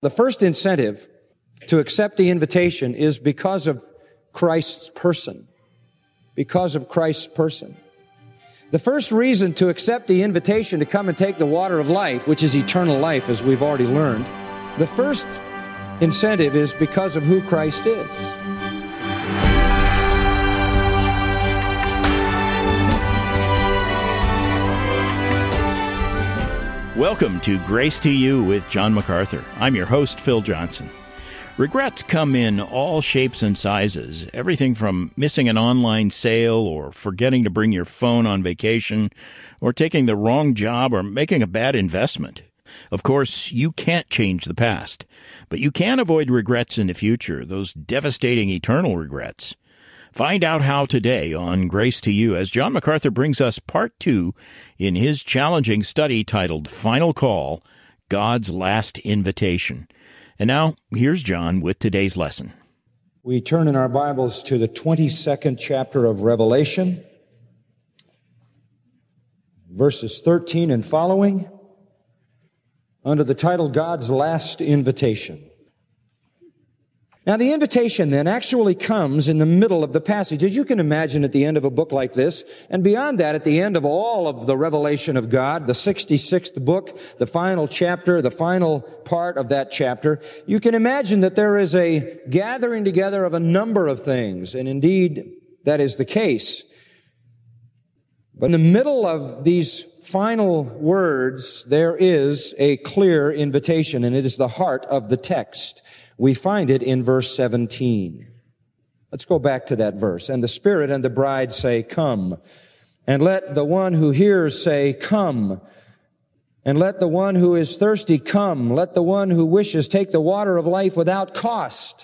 The first incentive to accept the invitation is because of Christ's person. Because of Christ's person. The first reason to accept the invitation to come and take the water of life, which is eternal life, as we've already learned, the first incentive is because of who Christ is. Welcome to Grace to You with John MacArthur. I'm your host, Phil Johnson. Regrets come in all shapes and sizes, everything from missing an online sale or forgetting to bring your phone on vacation or taking the wrong job or making a bad investment. Of course, you can't change the past, but you can avoid regrets in the future, those devastating eternal regrets. Find out how today on Grace to You as John MacArthur brings us part 2 in his challenging study titled Final Call, God's Last Invitation. And now, here's John with today's lesson. We turn in our Bibles to the 22nd chapter of Revelation, verses 13 and following, under the title God's Last Invitation. Now, the invitation then actually comes in the middle of the passage. As you can imagine at the end of a book like this, and beyond that, at the end of all of the revelation of God, the 66th book, the final chapter, the final part of that chapter, you can imagine that there is a gathering together of a number of things, and indeed, that is the case. But in the middle of these final words, there is a clear invitation, and it is the heart of the text. We find it in verse 17. Let's go back to that verse. And the Spirit and the bride say, "Come." And let the one who hears say, "Come." And let the one who is thirsty come. Let the one who wishes take the water of life without cost.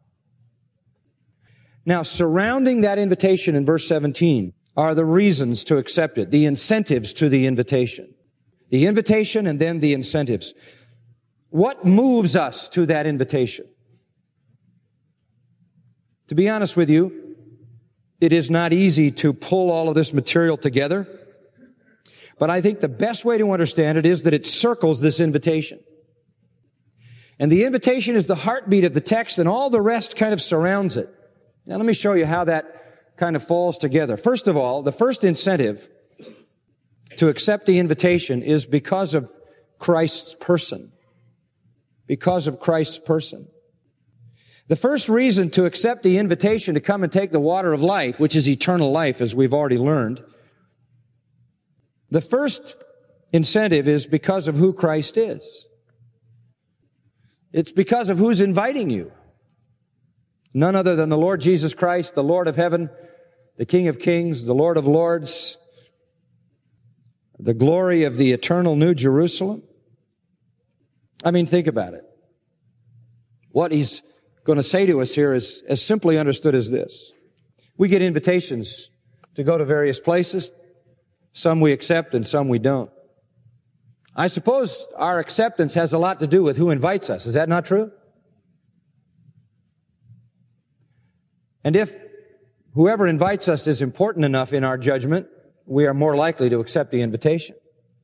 Now, surrounding that invitation in verse 17 are the reasons to accept it, the incentives to the invitation. The invitation and then the incentives. What moves us to that invitation? To be honest with you, it is not easy to pull all of this material together, but I think the best way to understand it is that it circles this invitation. And the invitation is the heartbeat of the text, and all the rest kind of surrounds it. Now let me show you how that kind of falls together. First of all, the first incentive to accept the invitation is because of Christ's person. Because of Christ's person. The first reason to accept the invitation to come and take the water of life, which is eternal life, as we've already learned, the first incentive is because of who Christ is. It's because of who's inviting you. None other than the Lord Jesus Christ, the Lord of heaven, the King of kings, the Lord of lords, the glory of the eternal New Jerusalem. I mean, think about it. What he's going to say to us here is as simply understood as this. We get invitations to go to various places. Some we accept and some we don't. I suppose our acceptance has a lot to do with who invites us. Is that not true? And if whoever invites us is important enough in our judgment, we are more likely to accept the invitation.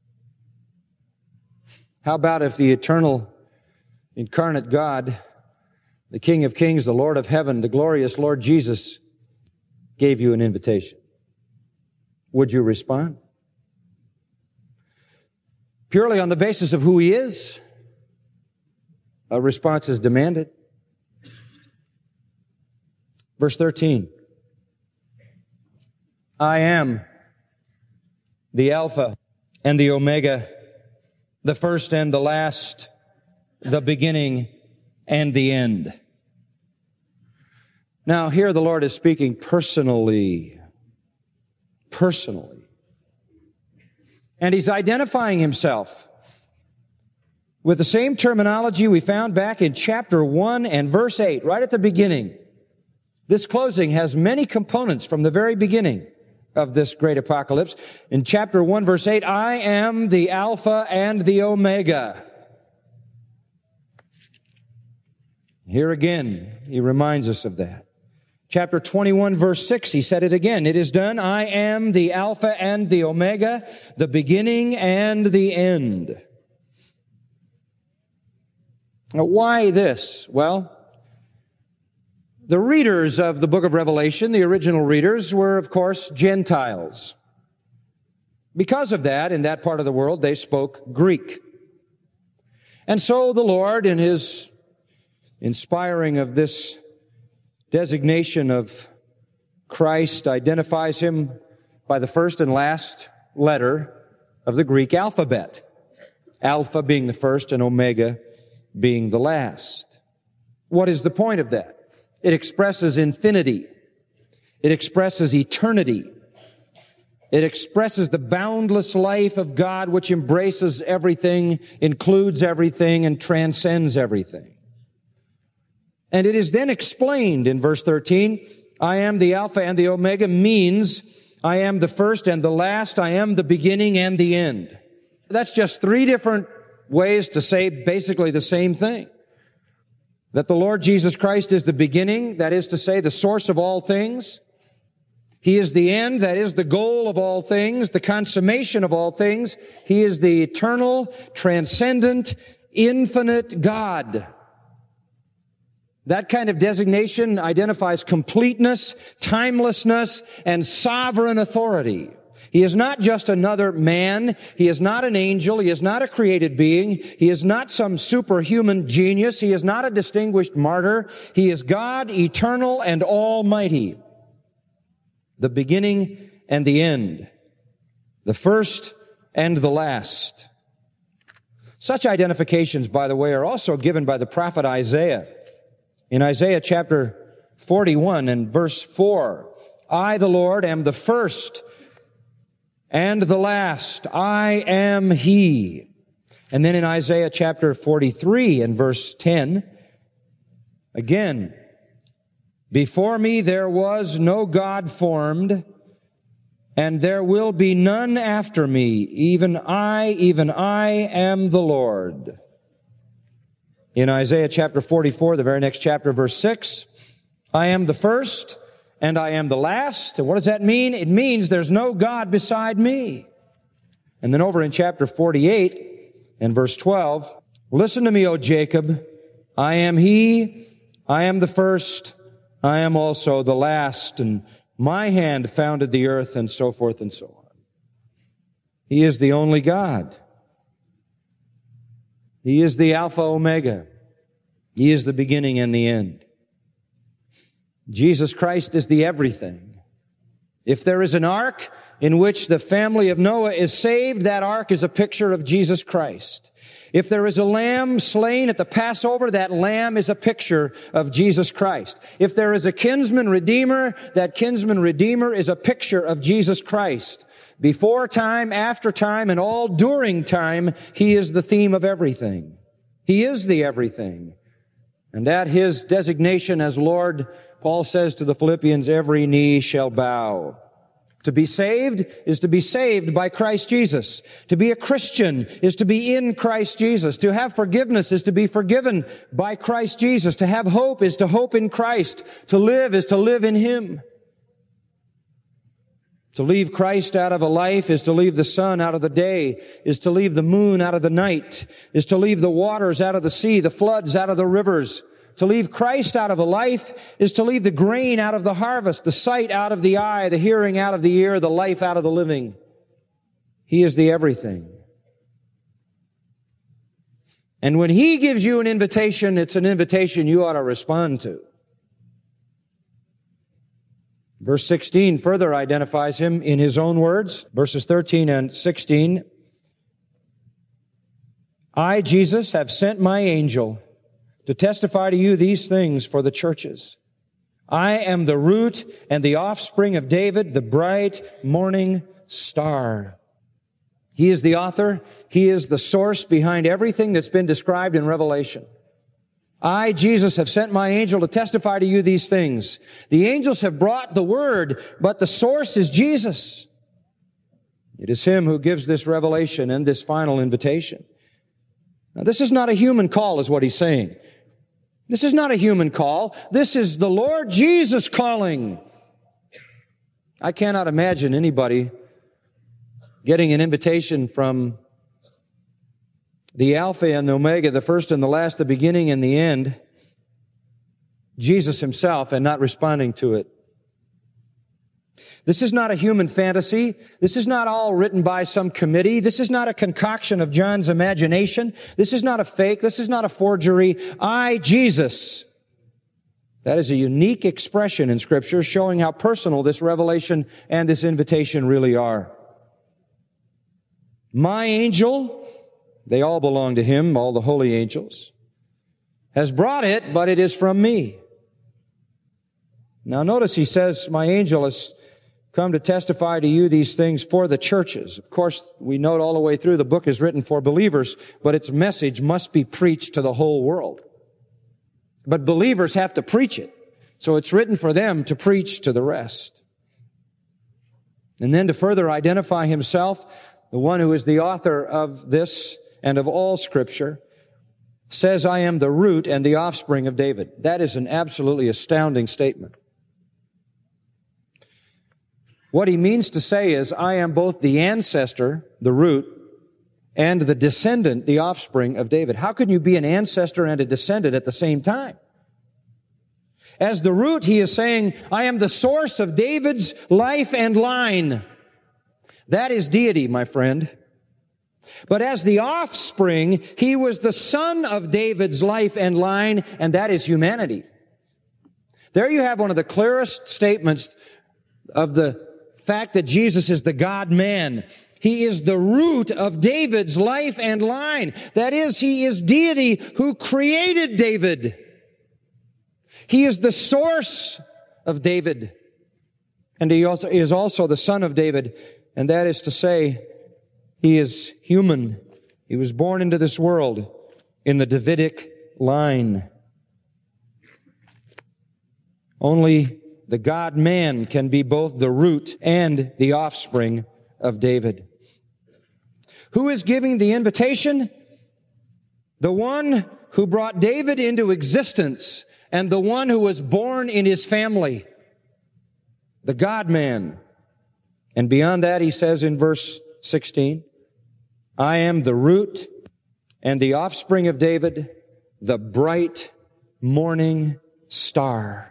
How about if the eternal, incarnate God, the King of kings, the Lord of heaven, the glorious Lord Jesus, gave you an invitation? Would you respond? Purely on the basis of who He is, a response is demanded. Verse 13. I am the Alpha and the Omega, the first and the last, the beginning and the end. Now, here the Lord is speaking personally. Personally. And He's identifying Himself with the same terminology we found back in chapter 1 and verse 8, right at the beginning. This closing has many components from the very beginning of this great apocalypse. In chapter 1, verse 8, I am the Alpha and the Omega. Here again, He reminds us of that. Chapter 21, verse 6, He said it again. It is done. I am the Alpha and the Omega, the beginning and the end. Now, why this? Well, the readers of the book of Revelation, the original readers, were, of course, Gentiles. Because of that, in that part of the world, they spoke Greek. And so the Lord, in His inspiring of this designation of Christ, identifies Him by the first and last letter of the Greek alphabet. Alpha being the first and Omega being the last. What is the point of that? It expresses infinity. It expresses eternity. It expresses the boundless life of God, which embraces everything, includes everything, and transcends everything. And it is then explained in verse 13, I am the Alpha and the Omega means I am the first and the last, I am the beginning and the end. That's just three different ways to say basically the same thing. That the Lord Jesus Christ is the beginning, that is to say, the source of all things. He is the end, that is the goal of all things, the consummation of all things. He is the eternal, transcendent, infinite God. That kind of designation identifies completeness, timelessness, and sovereign authority. He is not just another man. He is not an angel. He is not a created being. He is not some superhuman genius. He is not a distinguished martyr. He is God, eternal and almighty. The beginning and the end. The first and the last. Such identifications, by the way, are also given by the prophet Isaiah. In Isaiah chapter 41 and verse 4, I, the Lord, am the first and the last. I am He. And then in Isaiah chapter 43 and verse 10, again, before me there was no God formed, and there will be none after me. Even I am the Lord. In Isaiah chapter 44, the very next chapter, verse 6, I am the first and I am the last. And what does that mean? It means there's no God beside me. And then over in chapter 48 and verse 12, listen to me, O Jacob. I am He. I am the first. I am also the last. And my hand founded the earth, and so forth and so on. He is the only God. He is the Alpha Omega. He is the beginning and the end. Jesus Christ is the everything. If there is an ark in which the family of Noah is saved, that ark is a picture of Jesus Christ. If there is a lamb slain at the Passover, that lamb is a picture of Jesus Christ. If there is a kinsman redeemer, that kinsman redeemer is a picture of Jesus Christ. Before time, after time, and all during time, He is the theme of everything. He is the everything. And at His designation as Lord, Paul says to the Philippians, every knee shall bow. To be saved is to be saved by Christ Jesus. To be a Christian is to be in Christ Jesus. To have forgiveness is to be forgiven by Christ Jesus. To have hope is to hope in Christ. To live is to live in Him. To leave Christ out of a life is to leave the sun out of the day, is to leave the moon out of the night, is to leave the waters out of the sea, the floods out of the rivers. To leave Christ out of a life is to leave the grain out of the harvest, the sight out of the eye, the hearing out of the ear, the life out of the living. He is the everything. And when He gives you an invitation, it's an invitation you ought to respond to. Verse 16 further identifies Him in His own words, verses 13 and 16. I, Jesus, have sent my angel to testify to you these things for the churches. I am the root and the offspring of David, the bright morning star. He is the author. He is the source behind everything that's been described in Revelation. I, Jesus, have sent my angel to testify to you these things. The angels have brought the word, but the source is Jesus. It is Him who gives this revelation and this final invitation. Now, this is not a human call, is what He's saying. This is not a human call. This is the Lord Jesus calling. I cannot imagine anybody getting an invitation from the Alpha and the Omega, the first and the last, the beginning and the end, Jesus himself, and not responding to it. This is not a human fantasy. This is not all written by some committee. This is not a concoction of John's imagination. This is not a fake. This is not a forgery. I, Jesus. That is a unique expression in Scripture showing how personal this revelation and this invitation really are. My angel, they all belong to him, all the holy angels, has brought it, but it is from me. Now notice he says, my angel has come to testify to you these things for the churches. Of course, we note all the way through the book is written for believers, but its message must be preached to the whole world. But believers have to preach it. So it's written for them to preach to the rest. And then to further identify himself, the one who is the author of this and of all Scripture says, I am the root and the offspring of David. That is an absolutely astounding statement. What he means to say is, I am both the ancestor, the root, and the descendant, the offspring of David. How can you be an ancestor and a descendant at the same time? As the root, he is saying, I am the source of David's life and line. That is deity, my friend. But as the offspring, he was the son of David's life and line, and that is humanity. There you have one of the clearest statements of the fact that Jesus is the God-man. He is the root of David's life and line. That is, he is deity who created David. He is the source of David. And he is also the son of David. And that is to say, he is human. He was born into this world in the Davidic line. Only the God-man can be both the root and the offspring of David. Who is giving the invitation? The one who brought David into existence and the one who was born in his family. The God-man. And beyond that, he says in verse 16, I am the root and the offspring of David, the bright morning star.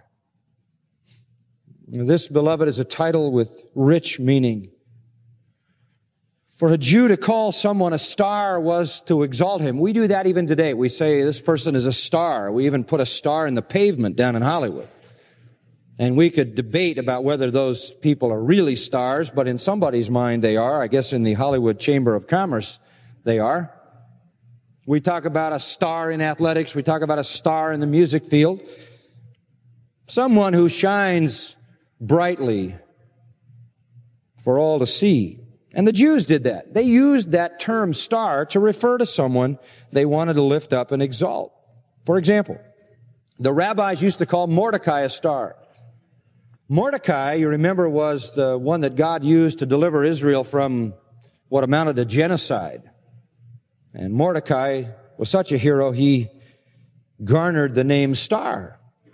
This, beloved, is a title with rich meaning. For a Jew to call someone a star was to exalt him. We do that even today. We say this person is a star. We even put a star in the pavement down in Hollywood. And we could debate about whether those people are really stars, but in somebody's mind they are. I guess in the Hollywood Chamber of Commerce they are. We talk about a star in athletics. We talk about a star in the music field. Someone who shines brightly for all to see. And the Jews did that. They used that term star to refer to someone they wanted to lift up and exalt. For example, the rabbis used to call Mordecai a star. Mordecai, you remember, was the one that God used to deliver Israel from what amounted to genocide. And Mordecai was such a hero, he garnered the name Star.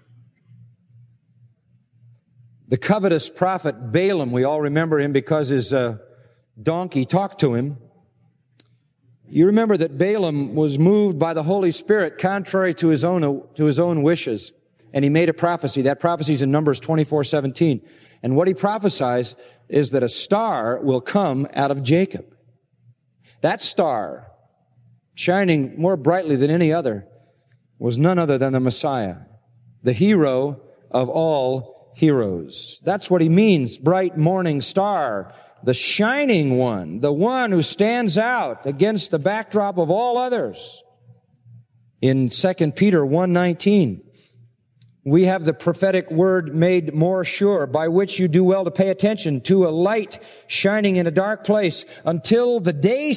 The covetous prophet Balaam, we all remember him because his donkey talked to him. You remember that Balaam was moved by the Holy Spirit contrary to his own wishes. And he made a prophecy. That prophecy is in Numbers 24:17. And what he prophesies is that a star will come out of Jacob. That star, shining more brightly than any other, was none other than the Messiah, the hero of all heroes. That's what he means, bright morning star, the shining one, the one who stands out against the backdrop of all others. In 2 Peter 1:19, we have the prophetic word made more sure, by which you do well to pay attention to a light shining in a dark place until the day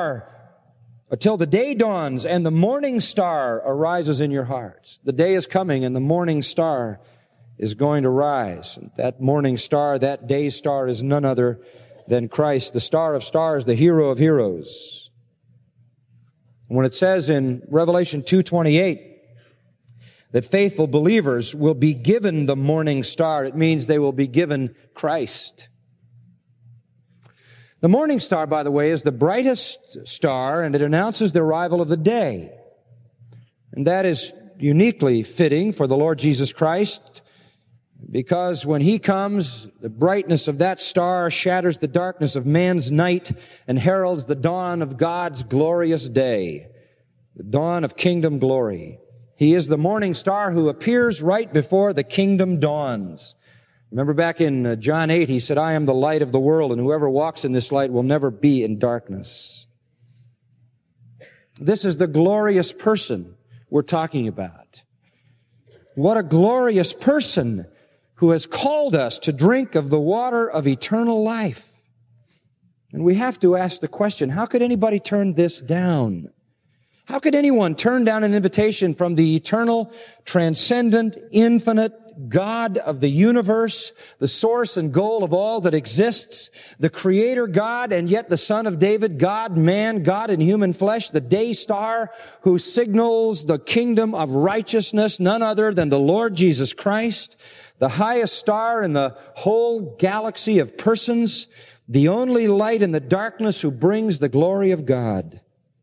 dawns and the morning star arises in your hearts. The day is coming and the morning star is going to rise. That morning star, that day star, is none other than Christ, the star of stars, the hero of heroes. When it says in Revelation 2:28 that faithful believers will be given the morning star, it means they will be given Christ. The morning star, by the way, is the brightest star, and it announces the arrival of the day. And that is uniquely fitting for the Lord Jesus Christ, because when He comes, the brightness of that star shatters the darkness of man's night and heralds the dawn of God's glorious day, the dawn of kingdom glory. He is the morning star who appears right before the kingdom dawns. Remember back in John 8, He said, I am the light of the world, and whoever walks in this light will never be in darkness. This is the glorious person we're talking about. What a glorious person who has called us to drink of the water of eternal life. And we have to ask the question, how could anybody turn this down? How could anyone turn down an invitation from the eternal, transcendent, infinite God of the universe, the source and goal of all that exists, the Creator God, and yet the Son of David, God, man, God in human flesh, the day star who signals the kingdom of righteousness, none other than the Lord Jesus Christ, the highest star in the whole galaxy of persons, the only light in the darkness who brings the glory of God.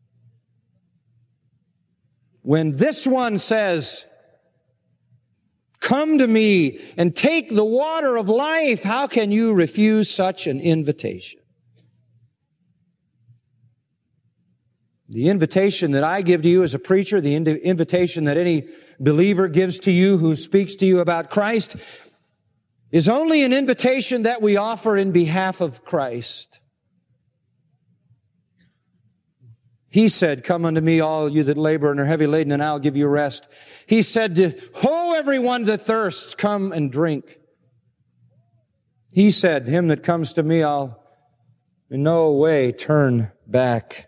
When this one says, come to me and take the water of life, how can you refuse such an invitation? The invitation that I give to you as a preacher, the invitation that any believer gives to you who speaks to you about Christ, is only an invitation that we offer in behalf of Christ. He said, come unto me, all you that labor and are heavy laden, and I'll give you rest. He said, ho, everyone that thirsts, come and drink. He said, him that comes to me, I'll in no way turn back.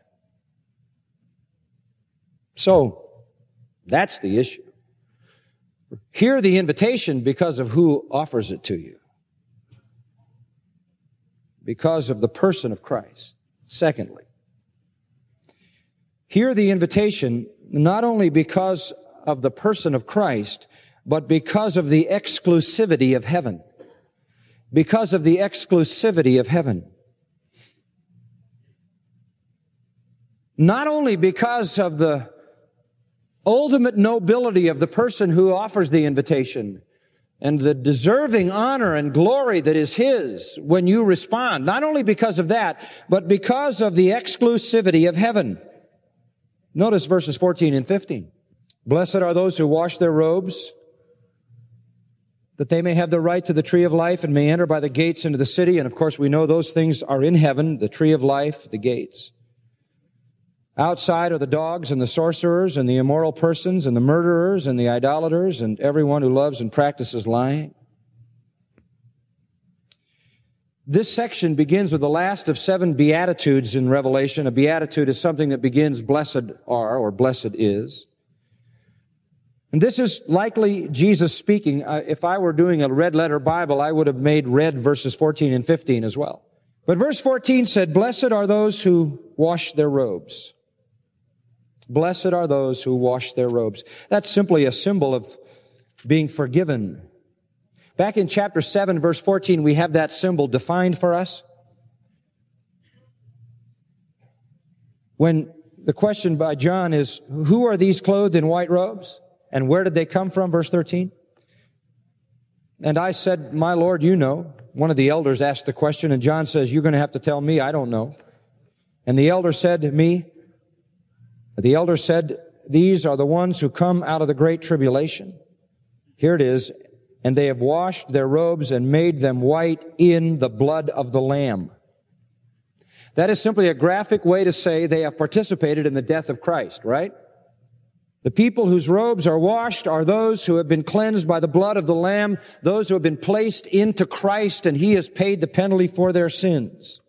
So, that's the issue. Hear the invitation because of who offers it to you. Because of the person of Christ. Secondly, hear the invitation not only because of the person of Christ, but because of the exclusivity of heaven. Because of the exclusivity of heaven. Not only because of the ultimate nobility of the person who offers the invitation and the deserving honor and glory that is His when you respond. Not only because of that, but because of the exclusivity of heaven. Notice verses 14 and 15. Blessed are those who wash their robes, that they may have the right to the tree of life and may enter by the gates into the city. And of course, we know those things are in heaven, the tree of life, the gates. Outside are the dogs and the sorcerers and the immoral persons and the murderers and the idolaters and everyone who loves and practices lying. This section begins with the last of 7 beatitudes in Revelation. A beatitude is something that begins blessed are or blessed is. And this is likely Jesus speaking. If I were doing a red letter Bible, I would have made red verses 14 and 15 as well. But verse 14 said, blessed are those who wash their robes. Blessed are those who wash their robes. That's simply a symbol of being forgiven. Back in chapter 7, verse 14, we have that symbol defined for us. When the question by John is, who are these clothed in white robes? And where did they come from? Verse 13. And I said, my Lord, you know. One of the elders asked the question, and John says, you're going to have to tell me, I don't know. And the elder said to me, these are the ones who come out of the great tribulation. Here it is. And they have washed their robes and made them white in the blood of the Lamb. That is simply a graphic way to say they have participated in the death of Christ, right? The people whose robes are washed are those who have been cleansed by the blood of the Lamb, those who have been placed into Christ, and He has paid the penalty for their sins.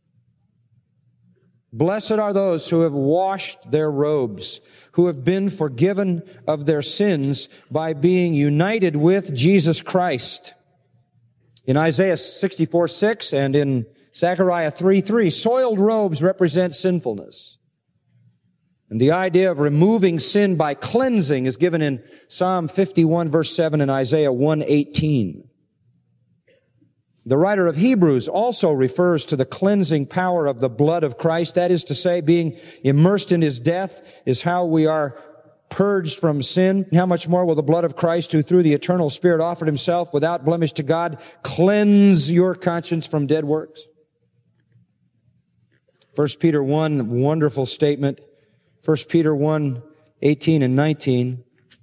Blessed are those who have washed their robes, who have been forgiven of their sins by being united with Jesus Christ. In Isaiah 64:6 and in Zechariah 3:3, soiled robes represent sinfulness. And the idea of removing sin by cleansing is given in Psalm 51 verse 7 and Isaiah 1:18. The writer of Hebrews also refers to the cleansing power of the blood of Christ. That is to say, being immersed in his death is how we are purged from sin. How much more will the blood of Christ, who through the eternal Spirit offered himself without blemish to God, cleanse your conscience from dead works? 1 Peter 1, wonderful statement. 1 Peter 1, 18 and 19.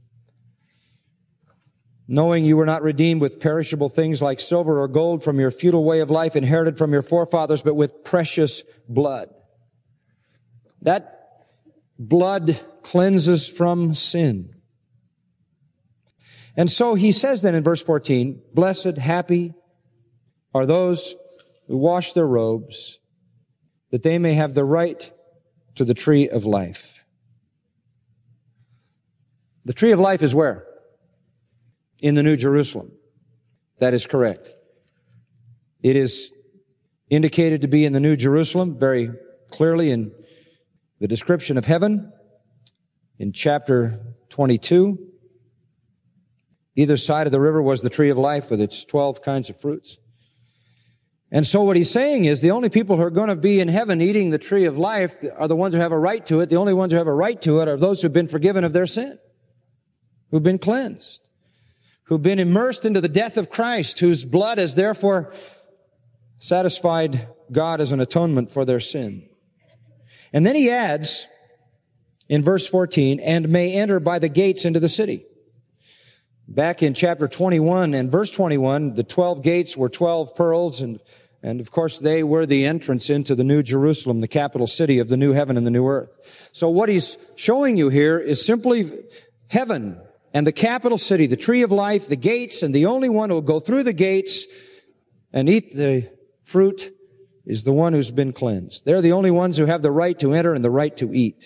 Knowing you were not redeemed with perishable things like silver or gold from your futile way of life inherited from your forefathers, but with precious blood. That blood cleanses from sin. And so he says then in verse 14, blessed, happy are those who wash their robes, that they may have the right to the tree of life. The tree of life is where? In the New Jerusalem. That is correct. It is indicated to be in the New Jerusalem very clearly in the description of heaven in chapter 22. Either side of the river was the tree of life with its 12 kinds of fruits. And so what he's saying is the only people who are going to be in heaven eating the tree of life are the ones who have a right to it. The only ones who have a right to it are those who've been forgiven of their sin, who've been cleansed, who've been immersed into the death of Christ, whose blood has therefore satisfied God as an atonement for their sin. And then he adds in verse 14, and may enter by the gates into the city. Back in chapter 21 and verse 21, the 12 gates were 12 pearls, and of course they were the entrance into the New Jerusalem, the capital city of the new heaven and the new earth. So what he's showing you here is simply heaven and the capital city, the tree of life, the gates, and the only one who will go through the gates and eat the fruit is the one who's been cleansed. They're the only ones who have the right to enter and the right to eat.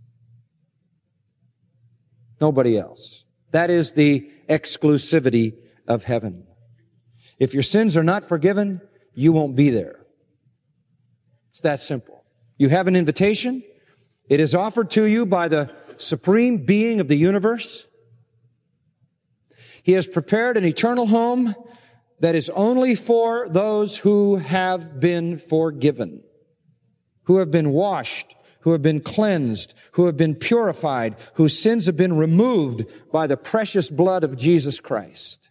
Nobody else. That is the exclusivity of heaven. If your sins are not forgiven, you won't be there. It's that simple. You have an invitation. It is offered to you by the supreme being of the universe. He has prepared an eternal home that is only for those who have been forgiven, who have been washed, who have been cleansed, who have been purified, whose sins have been removed by the precious blood of Jesus Christ.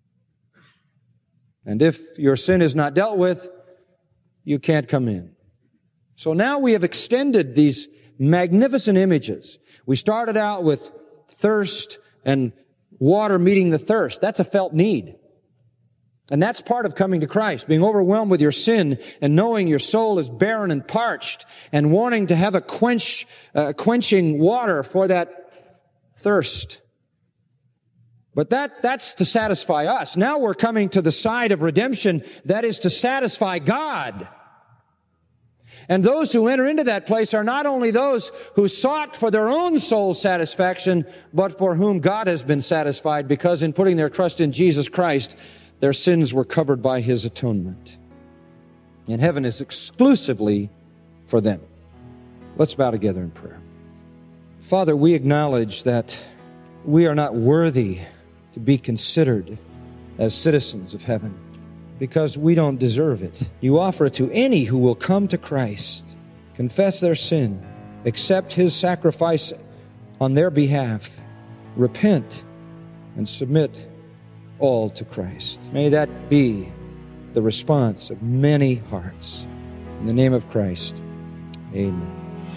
And if your sin is not dealt with, you can't come in. So now we have extended these magnificent images. We started out with thirst and water meeting the thirst. That's a felt need. And that's part of coming to Christ, being overwhelmed with your sin and knowing your soul is barren and parched and wanting to have a quenching water for that thirst. But that's to satisfy us. Now we're coming to the side of redemption, that is to satisfy God. And those who enter into that place are not only those who sought for their own soul satisfaction, but for whom God has been satisfied, because in putting their trust in Jesus Christ, their sins were covered by His atonement. And heaven is exclusively for them. Let's bow together in prayer. Father, we acknowledge that we are not worthy to be considered as citizens of heaven because we don't deserve it. You offer it to any who will come to Christ, confess their sin, accept His sacrifice on their behalf, repent, and submit all to Christ. May that be the response of many hearts. In the name of Christ, amen.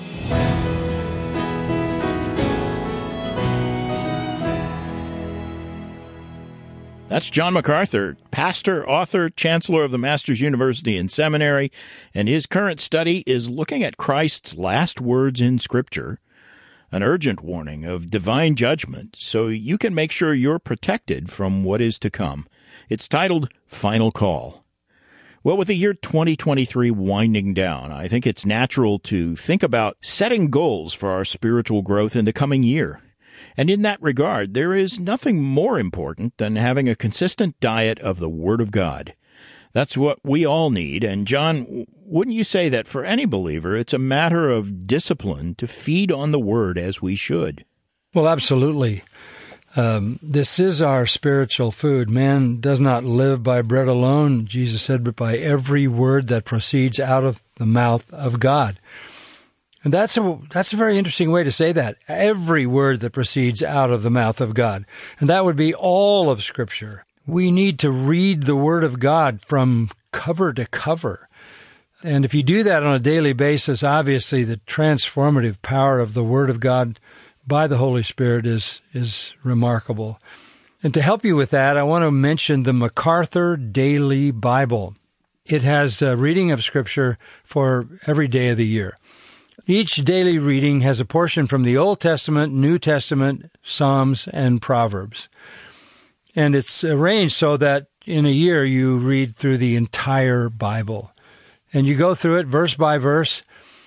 That's John MacArthur, pastor, author, chancellor of the Masters University and Seminary, and his current study is looking at Christ's last words in Scripture, an urgent warning of divine judgment, so you can make sure you're protected from what is to come. It's titled Final Call. Well, with the year 2023 winding down, I think it's natural to think about setting goals for our spiritual growth in the coming year. And in that regard, there is nothing more important than having a consistent diet of the Word of God. That's what we all need. And John, wouldn't you say that for any believer, it's a matter of discipline to feed on the Word as we should? Well, absolutely. This is our spiritual food. Man does not live by bread alone, Jesus said, but by every word that proceeds out of the mouth of God. And that's a very interesting way to say that. Every word that proceeds out of the mouth of God. And that would be all of Scripture. We need to read the Word of God from cover to cover. And if you do that on a daily basis, obviously the transformative power of the Word of God by the Holy Spirit is remarkable. And to help you with that, I want to mention the MacArthur Daily Bible. It has a reading of Scripture for every day of the year. Each daily reading has a portion from the Old Testament, New Testament, Psalms, and Proverbs. And it's arranged so that in a year you read through the entire Bible. And you go through it verse by verse.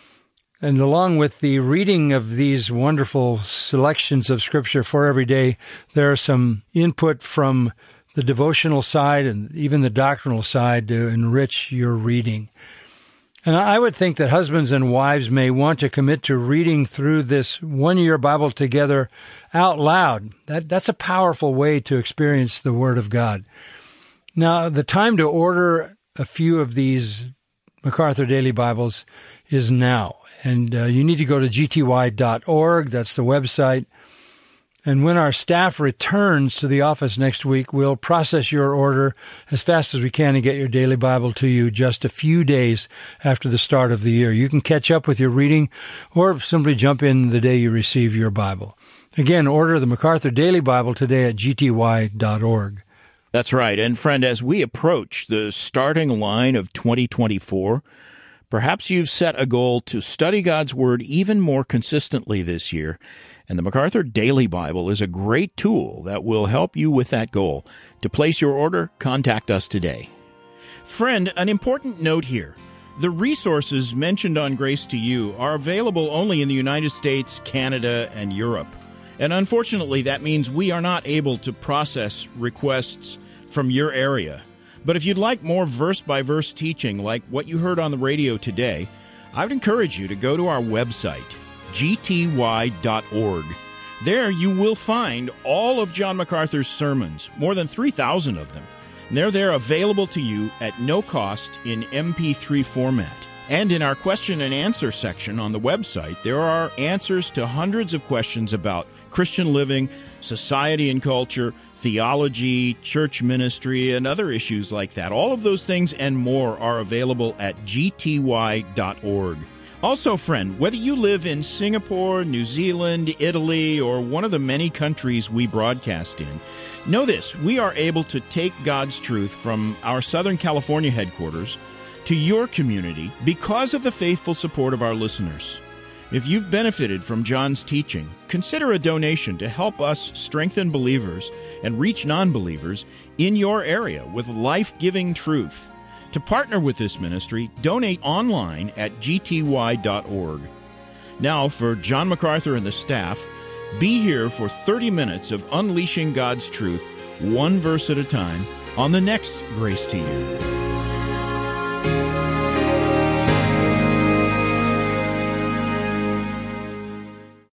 And along with the reading of these wonderful selections of Scripture for every day, there are some input from the devotional side and even the doctrinal side to enrich your reading. And I would think that husbands and wives may want to commit to reading through this one-year Bible together out loud. That's a powerful way to experience the Word of God. Now, the time to order a few of these MacArthur Daily Bibles is now. And you need to go to gty.org. That's the website. And when our staff returns to the office next week, we'll process your order as fast as we can and get your daily Bible to you just a few days after the start of the year. You can catch up with your reading or simply jump in the day you receive your Bible. Again, order the MacArthur Daily Bible today at gty.org. That's right. And friend, as we approach the starting line of 2024, perhaps you've set a goal to study God's Word even more consistently this year. And the MacArthur Daily Bible is a great tool that will help you with that goal. To place your order, contact us today. Friend, an important note here. The resources mentioned on Grace to You are available only in the United States, Canada, and Europe. And unfortunately, that means we are not able to process requests from your area. But if you'd like more verse-by-verse teaching like what you heard on the radio today, I would encourage you to go to our website, gty.org. There you will find all of John MacArthur's sermons, more than 3,000 of them. And they're there available to you at no cost in MP3 format. And in our question and answer section on the website, there are answers to hundreds of questions about Christian living, society and culture, theology, church ministry, and other issues like that. All of those things and more are available at gty.org. Also, friend, whether you live in Singapore, New Zealand, Italy, or one of the many countries we broadcast in, know this: we are able to take God's truth from our Southern California headquarters to your community because of the faithful support of our listeners. If you've benefited from John's teaching, consider a donation to help us strengthen believers and reach non-believers in your area with life-giving truth. To partner with this ministry, donate online at gty.org. Now, for John MacArthur and the staff, be here for 30 minutes of unleashing God's truth, one verse at a time, on the next Grace to You.